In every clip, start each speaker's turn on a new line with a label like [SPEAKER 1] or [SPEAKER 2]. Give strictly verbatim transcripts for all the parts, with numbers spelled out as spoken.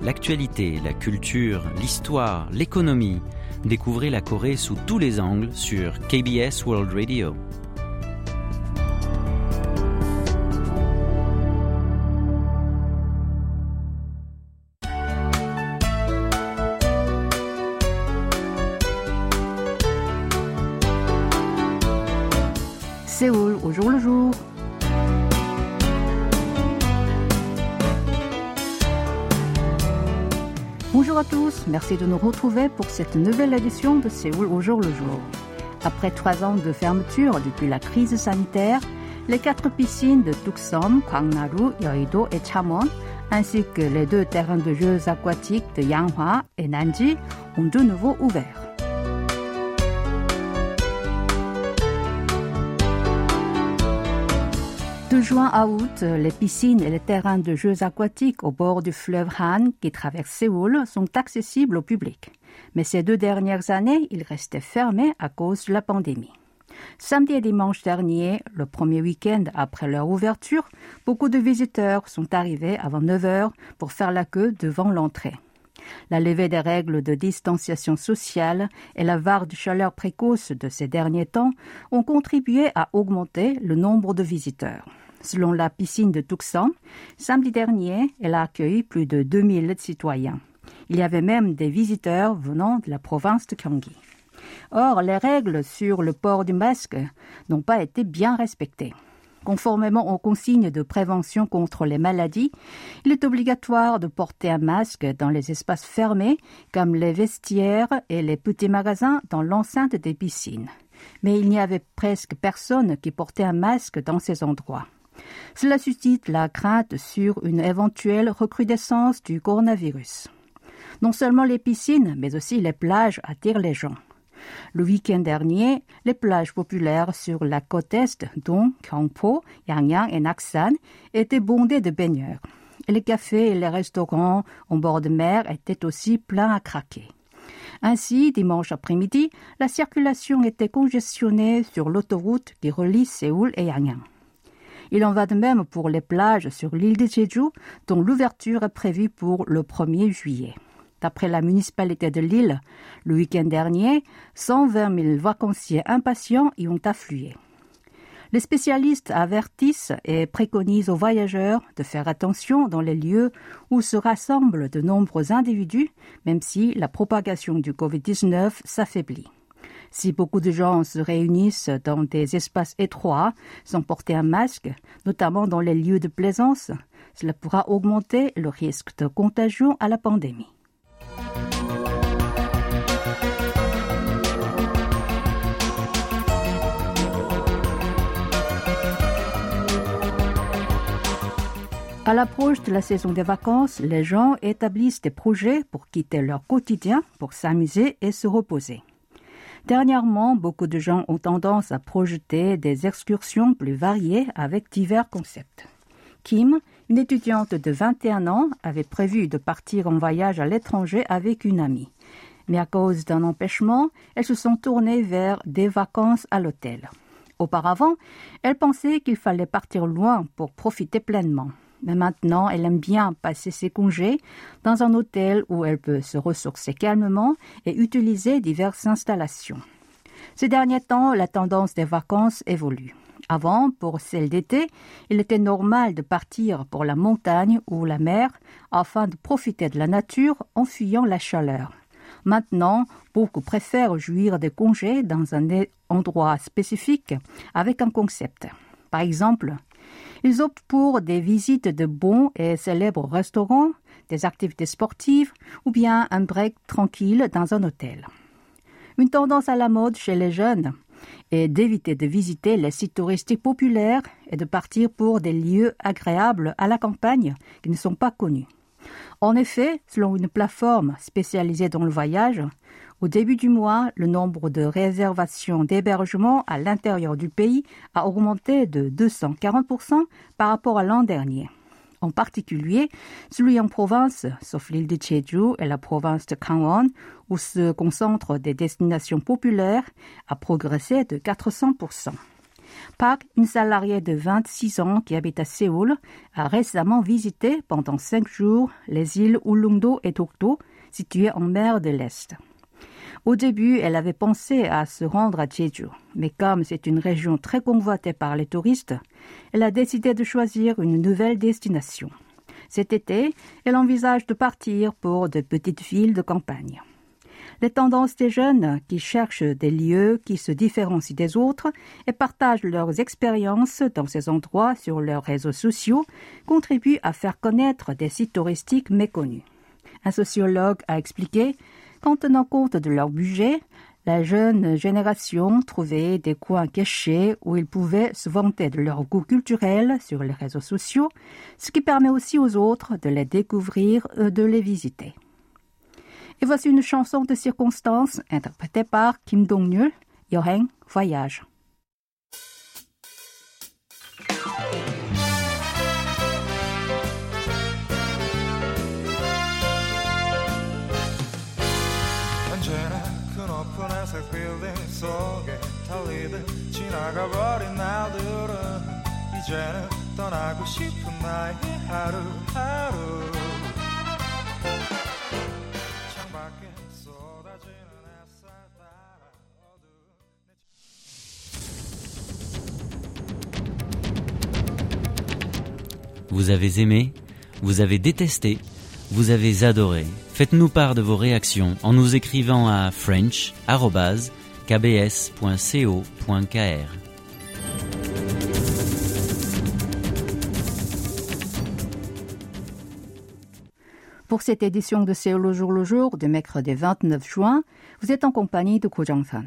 [SPEAKER 1] l'actualité, la culture, l'histoire, l'économie. Découvrez la Corée sous tous les angles sur K B S World Radio.
[SPEAKER 2] Séoul au jour le jour. Bonjour à tous, merci de nous retrouver pour cette nouvelle édition de Séoul au jour le jour. Après trois ans de fermeture depuis la crise sanitaire, les quatre piscines de Tukseom, Gwangnaru, Yeouido et Chamwon, ainsi que les deux terrains de jeux aquatiques de Yanghwa et Nanji ont de nouveau ouvert. De juin à août, les piscines et les terrains de jeux aquatiques au bord du fleuve Han qui traverse Séoul sont accessibles au public. Mais ces deux dernières années, ils restaient fermés à cause de la pandémie. Samedi et dimanche dernier, le premier week-end après leur ouverture, beaucoup de visiteurs sont arrivés avant neuf heures pour faire la queue devant l'entrée. La levée des règles de distanciation sociale et la vague de chaleur précoce de ces derniers temps ont contribué à augmenter le nombre de visiteurs. Selon la piscine de Tukseom, samedi dernier, elle a accueilli plus de deux mille citoyens. Il y avait même des visiteurs venant de la province de Gyeonggi. Or, les règles sur le port du masque n'ont pas été bien respectées. Conformément aux consignes de prévention contre les maladies, il est obligatoire de porter un masque dans les espaces fermés, comme les vestiaires et les petits magasins dans l'enceinte des piscines. Mais il n'y avait presque personne qui portait un masque dans ces endroits. Cela suscite la crainte sur une éventuelle recrudescence du coronavirus. Non seulement les piscines, mais aussi les plages attirent les gens. Le week-end dernier, les plages populaires sur la côte est, dont Gyeongpo, Yangyang et Naksan, étaient bondées de baigneurs. Et les cafés et les restaurants en bord de mer étaient aussi pleins à craquer. Ainsi, dimanche après-midi, la circulation était congestionnée sur l'autoroute qui relie Séoul et Yangyang. Il en va de même pour les plages sur l'île de Jeju, dont l'ouverture est prévue pour le premier juillet. D'après la municipalité de l'île, le week-end dernier, cent vingt mille vacanciers impatients y ont afflué. Les spécialistes avertissent et préconisent aux voyageurs de faire attention dans les lieux où se rassemblent de nombreux individus, même si la propagation du covid dix-neuf s'affaiblit. Si beaucoup de gens se réunissent dans des espaces étroits sans porter un masque, notamment dans les lieux de plaisance, cela pourra augmenter le risque de contagion à la pandémie. À l'approche de la saison des vacances, les gens établissent des projets pour quitter leur quotidien, pour s'amuser et se reposer. Dernièrement, beaucoup de gens ont tendance à projeter des excursions plus variées avec divers concepts. Kim, une étudiante de vingt et un ans, avait prévu de partir en voyage à l'étranger avec une amie. Mais à cause d'un empêchement, elles se sont tournées vers des vacances à l'hôtel. Auparavant, elle pensait qu'il fallait partir loin pour profiter pleinement. Mais maintenant, elle aime bien passer ses congés dans un hôtel où elle peut se ressourcer calmement et utiliser diverses installations. Ces derniers temps, la tendance des vacances évolue. Avant, pour celles d'été, il était normal de partir pour la montagne ou la mer afin de profiter de la nature en fuyant la chaleur. Maintenant, beaucoup préfèrent jouir des congés dans un endroit spécifique avec un concept. Par exemple, ils optent pour des visites de bons et célèbres restaurants, des activités sportives ou bien un break tranquille dans un hôtel. Une tendance à la mode chez les jeunes est d'éviter de visiter les sites touristiques populaires et de partir pour des lieux agréables à la campagne qui ne sont pas connus. En effet, selon une plateforme spécialisée dans le voyage, au début du mois, le nombre de réservations d'hébergement à l'intérieur du pays a augmenté de deux cent quarante pour cent par rapport à l'an dernier. En particulier, celui en province, sauf l'île de Jeju et la province de Gangwon, où se concentrent des destinations populaires, a progressé de quatre cents pour cent. Park, une salariée de vingt-six ans qui habite à Séoul, a récemment visité pendant cinq jours les îles Ulleungdo et Dokdo, situées en mer de l'Est. Au début, elle avait pensé à se rendre à Jeju, mais comme c'est une région très convoitée par les touristes, elle a décidé de choisir une nouvelle destination. Cet été, elle envisage de partir pour de petites villes de campagne. Les tendances des jeunes qui cherchent des lieux qui se différencient des autres et partagent leurs expériences dans ces endroits sur leurs réseaux sociaux contribuent à faire connaître des sites touristiques méconnus. Un sociologue a expliqué qu'en tenant compte de leur budget, la jeune génération trouvait des coins cachés où ils pouvaient se vanter de leur goût culturel sur les réseaux sociaux, ce qui permet aussi aux autres de les découvrir et de les visiter. Et voici une chanson de circonstance interprétée par Kim Dong-nyul, 여행, voyage.
[SPEAKER 3] 언제나 그 높은 회색 빌딩 속에 달리듯 지나가 버린 날들은 이제는 떠나고 싶은 나의 하루하루 창밖에 쏟아지는 햇살 따라 어두운
[SPEAKER 1] Vous avez aimé, vous avez détesté, vous avez adoré. Faites-nous part de vos réactions en nous écrivant à french arobase k b s point co point k r.
[SPEAKER 2] Pour cette édition de Séoul au jour le jour du mercredi vingt-neuf juin, vous êtes en compagnie de Ko Jong-sun.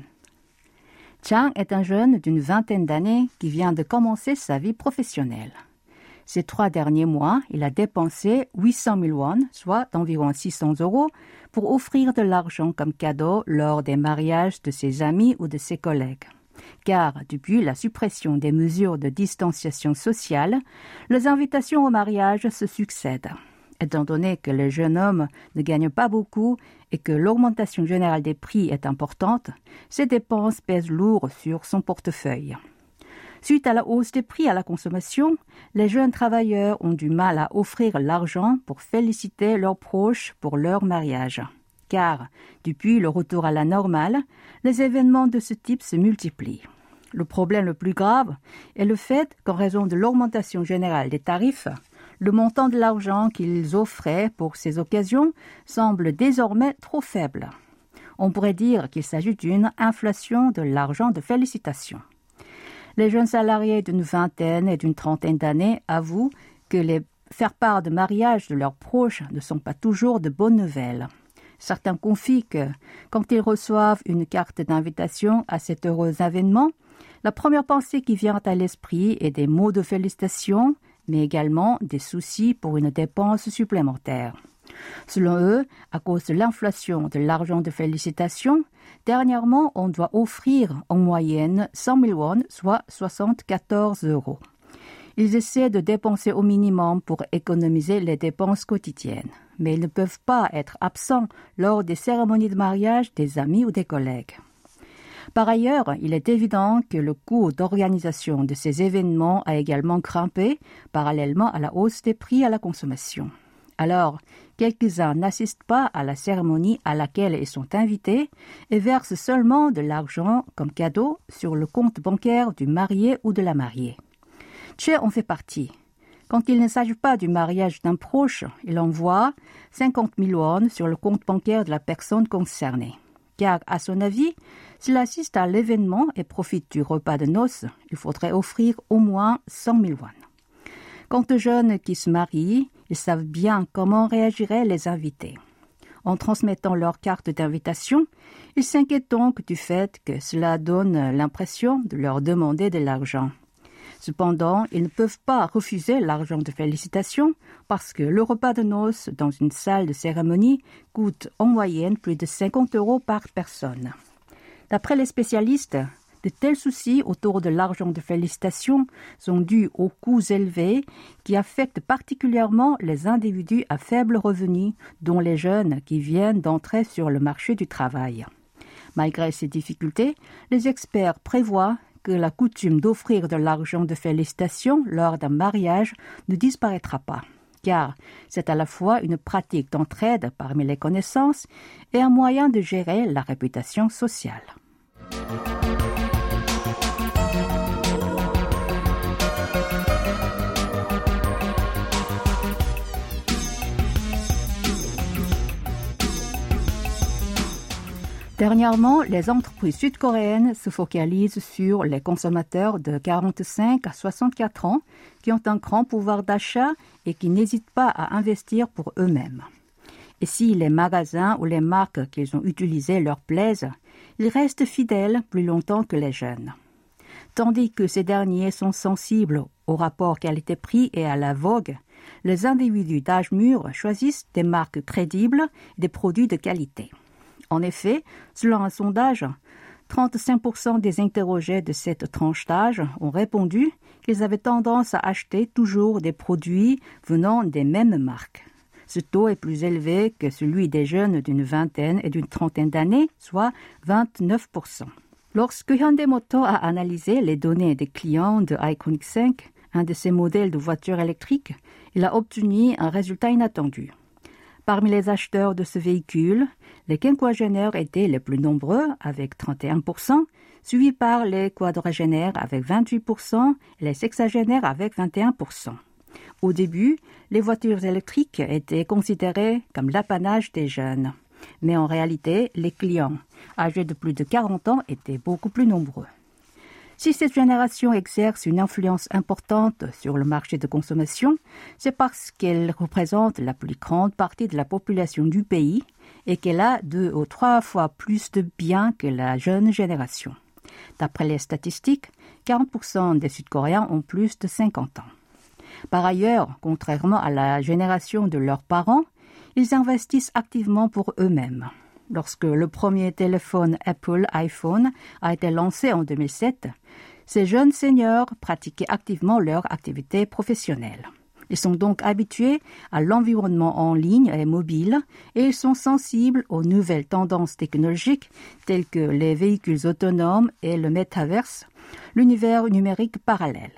[SPEAKER 2] Chang est un jeune d'une vingtaine d'années qui vient de commencer sa vie professionnelle. Ces trois derniers mois, il a dépensé huit cent mille won, soit environ six cents euros, pour offrir de l'argent comme cadeau lors des mariages de ses amis ou de ses collègues. Car depuis la suppression des mesures de distanciation sociale, les invitations au mariage se succèdent. Étant donné que le jeune homme ne gagne pas beaucoup et que l'augmentation générale des prix est importante, ces dépenses pèsent lourd sur son portefeuille. Suite à la hausse des prix à la consommation, les jeunes travailleurs ont du mal à offrir l'argent pour féliciter leurs proches pour leur mariage. Car, depuis le retour à la normale, les événements de ce type se multiplient. Le problème le plus grave est le fait qu'en raison de l'augmentation générale des tarifs, le montant de l'argent qu'ils offraient pour ces occasions semble désormais trop faible. On pourrait dire qu'il s'agit d'une inflation de l'argent de félicitations. Les jeunes salariés d'une vingtaine et d'une trentaine d'années avouent que les faire part de mariage de leurs proches ne sont pas toujours de bonnes nouvelles. Certains confient que, quand ils reçoivent une carte d'invitation à cet heureux événement, la première pensée qui vient à l'esprit est des mots de félicitations, mais également des soucis pour une dépense supplémentaire. Selon eux, à cause de l'inflation de l'argent de félicitations, dernièrement, on doit offrir en moyenne cent mille won, soit soixante-quatorze euros. Ils essaient de dépenser au minimum pour économiser les dépenses quotidiennes, mais ils ne peuvent pas être absents lors des cérémonies de mariage des amis ou des collègues. Par ailleurs, il est évident que le coût d'organisation de ces événements a également grimpé parallèlement à la hausse des prix à la consommation. Alors, quelques-uns n'assistent pas à la cérémonie à laquelle ils sont invités et versent seulement de l'argent comme cadeau sur le compte bancaire du marié ou de la mariée. Che en fait partie. Quand il ne s'agit pas du mariage d'un proche, il envoie cinquante mille won sur le compte bancaire de la personne concernée. Car, à son avis, s'il assiste à l'événement et profite du repas de noces, il faudrait offrir au moins cent mille won. Quant aux jeunes qui se marient, ils savent bien comment réagiraient les invités. En transmettant leur carte d'invitation, ils s'inquiètent donc du fait que cela donne l'impression de leur demander de l'argent. Cependant, ils ne peuvent pas refuser l'argent de félicitations parce que le repas de noces dans une salle de cérémonie coûte en moyenne plus de cinquante euros par personne. D'après les spécialistes, de tels soucis autour de l'argent de félicitations sont dus aux coûts élevés qui affectent particulièrement les individus à faible revenu, dont les jeunes qui viennent d'entrer sur le marché du travail. Malgré ces difficultés, les experts prévoient que la coutume d'offrir de l'argent de félicitation lors d'un mariage ne disparaîtra pas, car c'est à la fois une pratique d'entraide parmi les connaissances et un moyen de gérer la réputation sociale. Dernièrement, les entreprises sud-coréennes se focalisent sur les consommateurs de quarante-cinq à soixante-quatre ans qui ont un grand pouvoir d'achat et qui n'hésitent pas à investir pour eux-mêmes. Et si les magasins ou les marques qu'ils ont utilisées leur plaisent, ils restent fidèles plus longtemps que les jeunes. Tandis que ces derniers sont sensibles au rapport qualité-prix et à la vogue, les individus d'âge mûr choisissent des marques crédibles et des produits de qualité. En effet, selon un sondage, trente-cinq pour cent des interrogés de cette tranche d'âge ont répondu qu'ils avaient tendance à acheter toujours des produits venant des mêmes marques. Ce taux est plus élevé que celui des jeunes d'une vingtaine et d'une trentaine d'années, soit vingt-neuf pour cent. Lorsque Hyundai Motor a analysé les données des clients de Iconiq cinq, un de ses modèles de voitures électriques, il a obtenu un résultat inattendu. Parmi les acheteurs de ce véhicule, les quinquagénaires étaient les plus nombreux avec trente et un pour cent, suivis par les quadragénaires avec vingt-huit pour cent et les sexagénaires avec vingt et un pour cent. Au début, les voitures électriques étaient considérées comme l'apanage des jeunes. Mais en réalité, les clients âgés de plus de quarante ans étaient beaucoup plus nombreux. Si cette génération exerce une influence importante sur le marché de consommation, c'est parce qu'elle représente la plus grande partie de la population du pays et qu'elle a deux ou trois fois plus de biens que la jeune génération. D'après les statistiques, quarante pour cent des Sud-Coréens ont plus de cinquante ans. Par ailleurs, contrairement à la génération de leurs parents, ils investissent activement pour eux-mêmes. Lorsque le premier téléphone Apple iPhone a été lancé en deux mille sept, ces jeunes seniors pratiquaient activement leur activité professionnelle. Ils sont donc habitués à l'environnement en ligne et mobile et ils sont sensibles aux nouvelles tendances technologiques telles que les véhicules autonomes et le métaverse, l'univers numérique parallèle.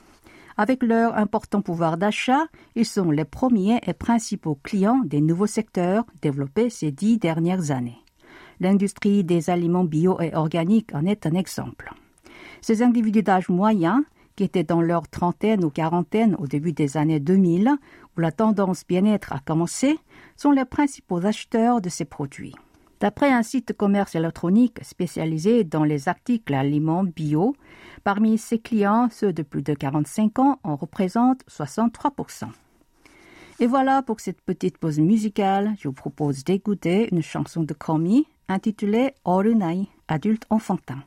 [SPEAKER 2] Avec leur important pouvoir d'achat, ils sont les premiers et principaux clients des nouveaux secteurs développés ces dix dernières années. L'industrie des aliments bio et organiques en est un exemple. Ces individus d'âge moyen, qui étaient dans leur trentaine ou quarantaine au début des années deux mille, où la tendance bien-être a commencé, sont les principaux acheteurs de ces produits. D'après un site de commerce électronique spécialisé dans les articles aliments bio, parmi ses clients, ceux de plus de quarante-cinq ans en représentent soixante-trois pour cent. Et voilà pour cette petite pause musicale, je vous propose d'écouter une chanson de Komi intitulée 어른아이, adulte enfantin.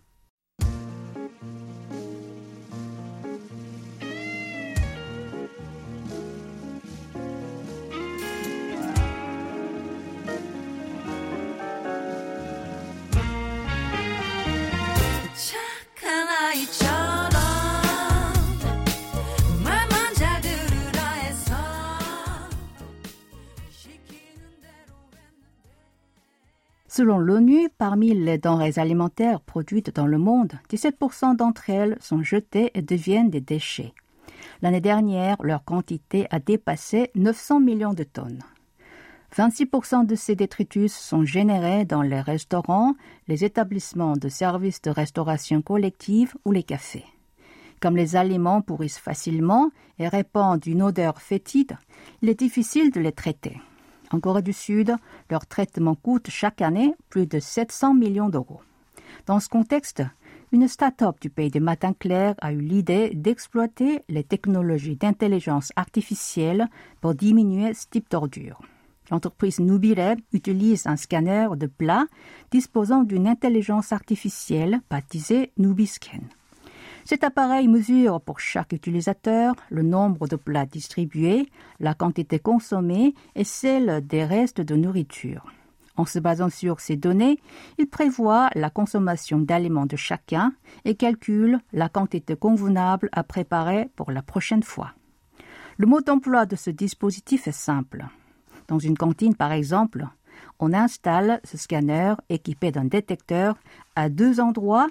[SPEAKER 2] Selon l'ONU, parmi les denrées alimentaires produites dans le monde, dix-sept pour cent d'entre elles sont jetées et deviennent des déchets. L'année dernière, leur quantité a dépassé neuf cents millions de tonnes. vingt-six pour cent de ces détritus sont générés dans les restaurants, les établissements de services de restauration collective ou les cafés. Comme les aliments pourrissent facilement et répandent une odeur fétide, il est difficile de les traiter. En Corée du Sud, leur traitement coûte chaque année plus de sept cents millions d'euros. Dans ce contexte, une start-up du pays des matins clairs a eu l'idée d'exploiter les technologies d'intelligence artificielle pour diminuer ce type d'ordure. L'entreprise Nubired utilise un scanner de plats disposant d'une intelligence artificielle baptisée Nubiscan. Cet appareil mesure pour chaque utilisateur le nombre de plats distribués, la quantité consommée et celle des restes de nourriture. En se basant sur ces données, il prévoit la consommation d'aliments de chacun et calcule la quantité convenable à préparer pour la prochaine fois. Le mode d'emploi de ce dispositif est simple. Dans une cantine, par exemple, on installe ce scanner équipé d'un détecteur à deux endroits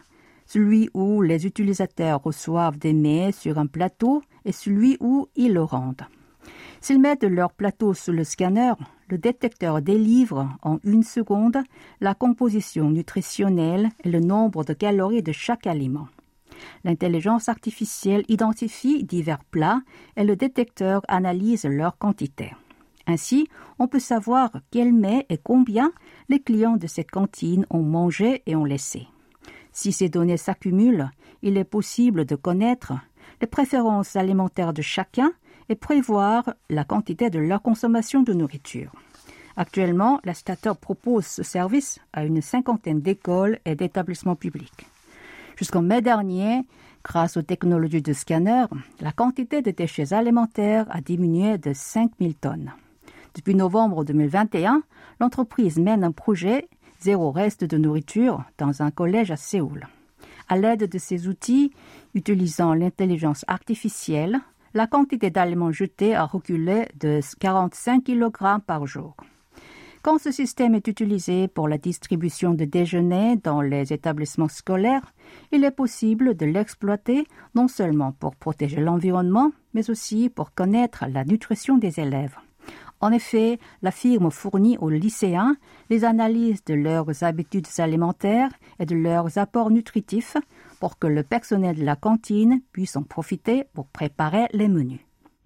[SPEAKER 2] celui où les utilisateurs reçoivent des mets sur un plateau et celui où ils le rendent. S'ils mettent leur plateau sous le scanner, le détecteur délivre en une seconde la composition nutritionnelle et le nombre de calories de chaque aliment. L'intelligence artificielle identifie divers plats et le détecteur analyse leur quantité. Ainsi, on peut savoir quels mets et combien les clients de cette cantine ont mangé et ont laissé. Si ces données s'accumulent, il est possible de connaître les préférences alimentaires de chacun et prévoir la quantité de leur consommation de nourriture. Actuellement, la start-up propose ce service à une cinquantaine d'écoles et d'établissements publics. Jusqu'en mai dernier, grâce aux technologies de scanner, la quantité de déchets alimentaires a diminué de cinq mille tonnes. Depuis novembre deux mille vingt et un, l'entreprise mène un projet Zéro reste de nourriture dans un collège à Séoul. À l'aide de ces outils, utilisant l'intelligence artificielle, la quantité d'aliments jetés a reculé de quarante-cinq kilogrammes par jour. Quand ce système est utilisé pour la distribution de déjeuner dans les établissements scolaires, il est possible de l'exploiter non seulement pour protéger l'environnement, mais aussi pour connaître la nutrition des élèves. En effet, la firme fournit aux lycéens les analyses de leurs habitudes alimentaires et de leurs apports nutritifs pour que le personnel de la cantine puisse en profiter pour préparer les menus.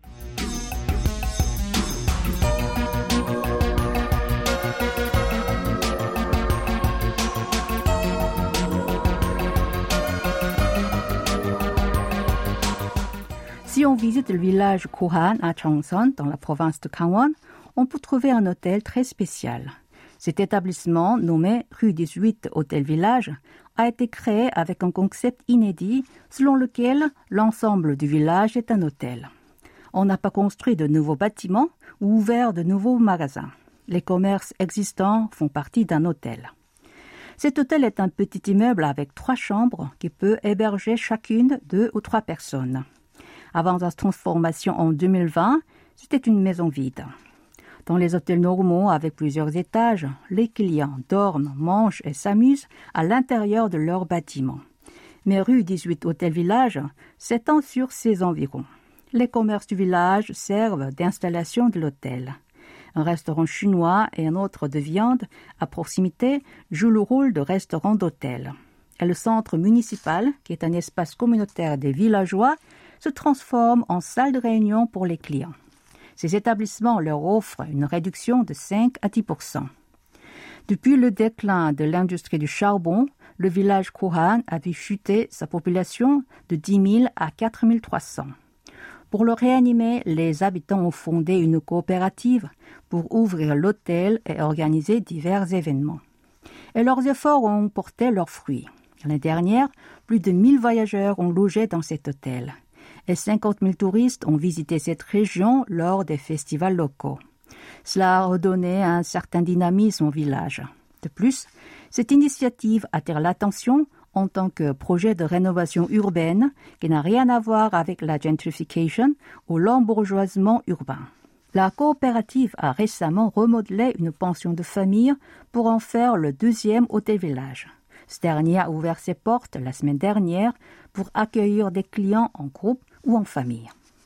[SPEAKER 2] Si on visite le village Kohan à Cheongseon, dans la province de Gangwon, on peut trouver un hôtel très spécial. Cet établissement, nommé rue dix-huit Hôtel Village, a été créé avec un concept inédit selon lequel l'ensemble du village est un hôtel. On n'a pas construit de nouveaux bâtiments ou ouvert de nouveaux magasins. Les commerces existants font partie d'un hôtel. Cet hôtel est un petit immeuble avec trois chambres qui peut héberger chacune deux ou trois personnes. Avant sa transformation en deux mille vingt, c'était une maison vide. Dans les hôtels normaux avec plusieurs étages, les clients dorment, mangent et s'amusent à l'intérieur de leur bâtiment. Mais rue dix-huit Hôtel Village s'étend sur ses environs. Les commerces du village servent d'installation de l'hôtel. Un restaurant chinois et un autre de viande à proximité jouent le rôle de restaurant d'hôtel. Et le centre municipal, qui est un espace communautaire des villageois, se transforme en salle de réunion pour les clients. Ces établissements leur offrent une réduction de cinq à dix pour cent. Depuis le déclin de l'industrie du charbon, le village Kohan a vu chuter sa population de dix mille à quatre mille trois cents. Pour le réanimer, les habitants ont fondé une coopérative pour ouvrir l'hôtel et organiser divers événements. Et leurs efforts ont porté leurs fruits. L'année dernière, plus de mille voyageurs ont logé dans cet hôtel. Et cinquante mille touristes ont visité cette région lors des festivals locaux. Cela a redonné un certain dynamisme au village. De plus, cette initiative attire l'attention en tant que projet de rénovation urbaine qui n'a rien à voir avec la gentrification ou l'embourgeoisement urbain. La coopérative a récemment remodelé une pension de famille pour en faire le deuxième hôtel village. Ce dernier a ouvert ses portes la semaine dernière pour accueillir des clients en groupe ou en famille.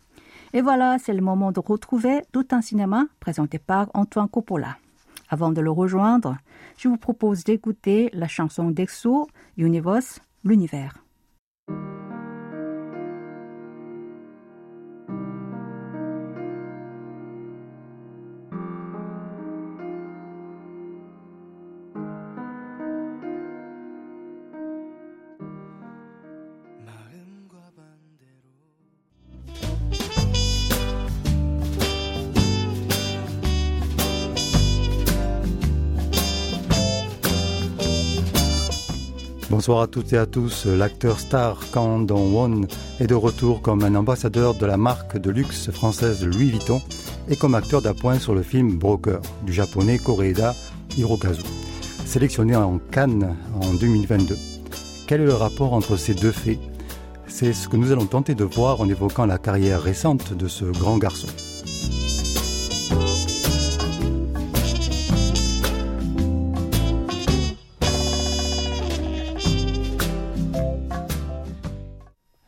[SPEAKER 2] Et voilà, c'est le moment de retrouver Tout un cinéma présenté par Antoine Coppola. Avant de le rejoindre, je vous propose d'écouter la chanson d'Exo, Universe, l'univers.
[SPEAKER 4] Bonsoir à toutes et à tous. L'acteur star Kang Dong-won est de retour comme un ambassadeur de la marque de luxe française Louis Vuitton et comme acteur d'appoint sur le film Broker du japonais Koreeda Hirokazu, sélectionné en Cannes en deux mille vingt-deux. Quel est le rapport entre ces deux faits ? C'est ce que nous allons tenter de voir en évoquant la carrière récente de ce grand garçon.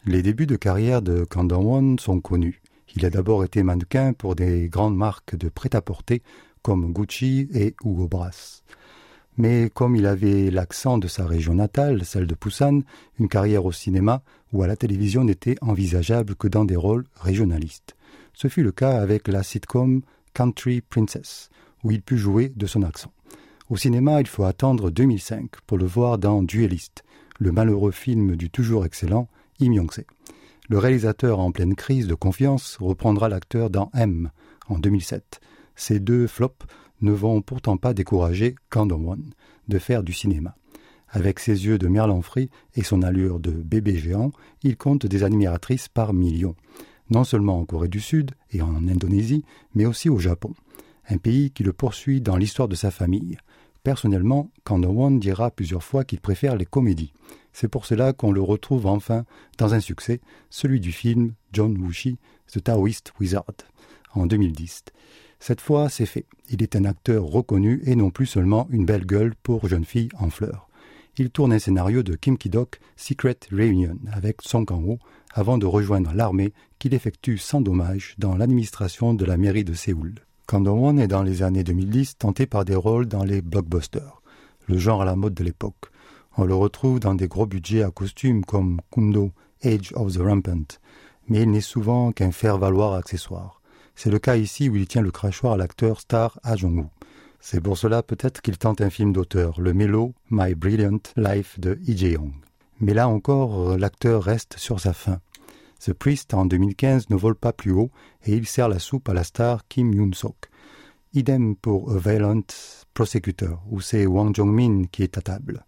[SPEAKER 4] Les débuts de carrière de Kang Dong-won sont connus. Il a d'abord été mannequin pour des grandes marques de prêt-à-porter comme Gucci et Hugo Boss. Mais comme il avait l'accent de sa région natale, celle de Busan, une carrière au cinéma ou à la télévision n'était envisageable que dans des rôles régionalistes. Ce fut le cas avec la sitcom Country Princess, où il put jouer de son accent. Au cinéma, il faut attendre deux mille cinq pour le voir dans Duelist, le malheureux film du toujours excellent Im Yong-se. Le réalisateur en pleine crise de confiance reprendra l'acteur dans M en deux mille sept. Ces deux flops ne vont pourtant pas décourager Kang Dong-won de faire du cinéma. Avec ses yeux de merlan-frit et son allure de bébé géant, il compte des admiratrices par millions, non seulement en Corée du Sud et en Indonésie, mais aussi au Japon, un pays qui le poursuit dans l'histoire de sa famille. Personnellement, Kang Dong-won dira plusieurs fois qu'il préfère les comédies. C'est pour cela qu'on le retrouve enfin dans un succès, celui du film John Woo-shi, The Taoist Wizard, en deux mille dix. Cette fois, c'est fait. Il est un acteur reconnu et non plus seulement une belle gueule pour jeune fille en fleurs. Il tourne un scénario de Kim Ki-dok, Secret Reunion, avec Song Kang-ho, avant de rejoindre l'armée qu'il effectue sans dommage dans l'administration de la mairie de Séoul. Kang Dong-won est dans les années deux mille dix tenté par des rôles dans les blockbusters, le genre à la mode de l'époque. On le retrouve dans des gros budgets à costumes comme Kundo, Age of the Rampant, mais il n'est souvent qu'un faire-valoir accessoire. C'est le cas ici où il tient le crachoir à l'acteur star Ah Jong-woo. C'est pour cela peut-être qu'il tente un film d'auteur, le mélo My Brilliant Life de Lee Jae-yong. Mais là encore, l'acteur reste sur sa faim. The Priest en deux mille quinze ne vole pas plus haut et il sert la soupe à la star Kim Yoon-sok. Idem pour A Violent Prosecutor, où c'est Wang Jong-min qui est à table.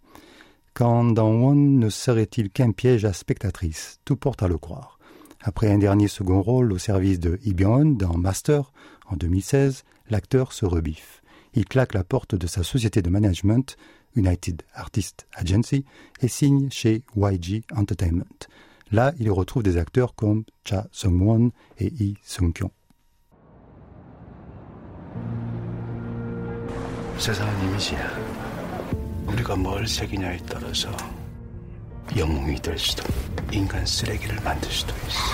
[SPEAKER 4] Kang Dong-won ne serait-il qu'un piège à spectatrice? Tout porte à le croire. Après un dernier second rôle au service de Lee Byung-hun dans Master, en deux mille seize, l'acteur se rebiffe. Il claque la porte de sa société de management, United Artists Agency, et signe chez Y G Entertainment. Là, il retrouve des acteurs comme Cha Sung-won et Lee Sung-kyung.
[SPEAKER 5] 세상은 이미지야. 우리가 뭘 새기냐에 따라서 영웅이 될 수도 인간 쓰레기를 만들 수도 있어.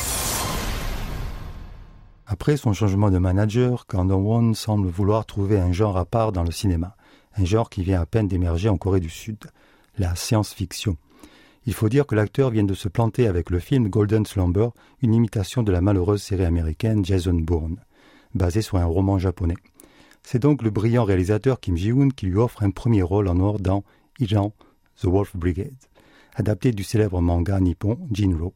[SPEAKER 4] Après son changement de manager, Kang Dong-won semble vouloir trouver un genre à part dans le cinéma, un genre qui vient à peine d'émerger en Corée du Sud, la science-fiction. Il faut dire que l'acteur vient de se planter avec le film Golden Slumber, une imitation de la malheureuse série américaine Jason Bourne, basée sur un roman japonais. C'est donc le brillant réalisateur Kim Ji-woon qui lui offre un premier rôle en or dans Iran, The Wolf Brigade, adapté du célèbre manga nippon Jinro.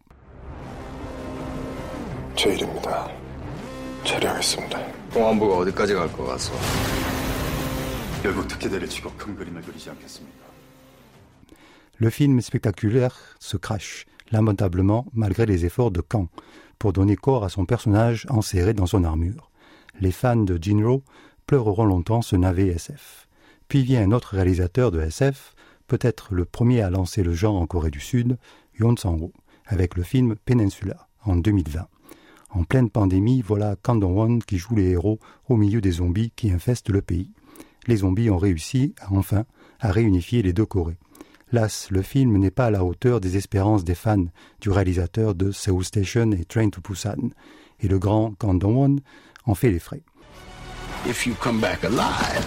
[SPEAKER 6] 제 일입니다. 처리하겠습니다.
[SPEAKER 7] 공안부가 어디까지 갈 것 같소?
[SPEAKER 6] 결국 특혜대를 치고 큰 그림을 그리지 않겠습니까?
[SPEAKER 4] Le film spectaculaire se crache, lamentablement, malgré les efforts de Kang, pour donner corps à son personnage enserré dans son armure. Les fans de Jinro pleureront longtemps ce navet S F. Puis vient un autre réalisateur de S F, peut-être le premier à lancer le genre en Corée du Sud, Yoon Sang-ho, avec le film Peninsula, en deux mille vingt. En pleine pandémie, voilà Kang Dong-won qui joue les héros au milieu des zombies qui infestent le pays. Les zombies ont réussi, enfin, à réunifier les deux Corées. Las, le film n'est pas à la hauteur des espérances des fans du réalisateur de Seoul Station et Train to Busan, et le grand Kang Dong-won en fait les frais.
[SPEAKER 5] If you come back alive.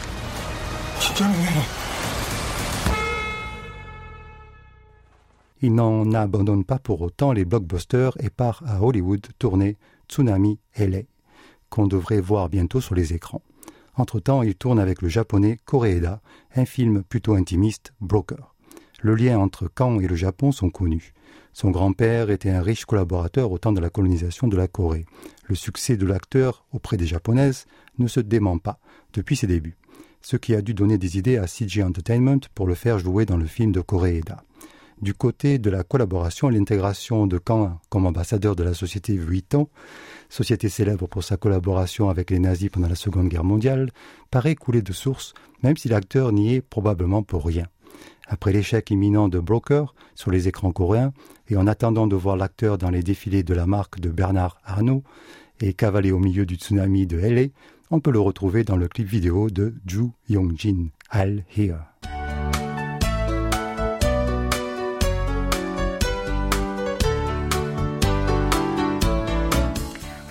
[SPEAKER 4] Il n'en abandonne pas pour autant les blockbusters et part à Hollywood tourner Tsunami L A, qu'on devrait voir bientôt sur les écrans. Entre-temps, il tourne avec le japonais Koreeda, un film plutôt intimiste, Broker. Le lien entre Kang et le Japon sont connus. Son grand-père était un riche collaborateur au temps de la colonisation de la Corée. Le succès de l'acteur auprès des japonaises ne se dément pas depuis ses débuts, ce qui a dû donner des idées à C G Entertainment pour le faire jouer dans le film de Koreeda. Du côté de la collaboration et l'intégration de Kang comme ambassadeur de la société Vuitton, société célèbre pour sa collaboration avec les nazis pendant la Seconde Guerre mondiale, paraît couler de source, même si l'acteur n'y est probablement pour rien. Après l'échec imminent de Broker sur les écrans coréens, et en attendant de voir l'acteur dans les défilés de la marque de Bernard Arnault et cavaler au milieu du tsunami de L A, on peut le retrouver dans le clip vidéo de Ju Yong-jin, I'll Here.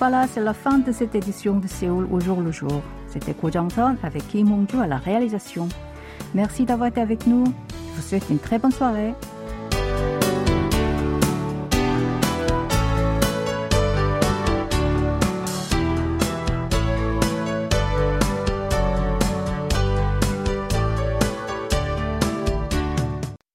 [SPEAKER 2] Voilà, c'est la fin de cette édition de Séoul au jour le jour. C'était Ko Jang-seon avec Kim Hong-ju à la réalisation. Merci d'avoir été avec nous. Je vous souhaite une très bonne soirée.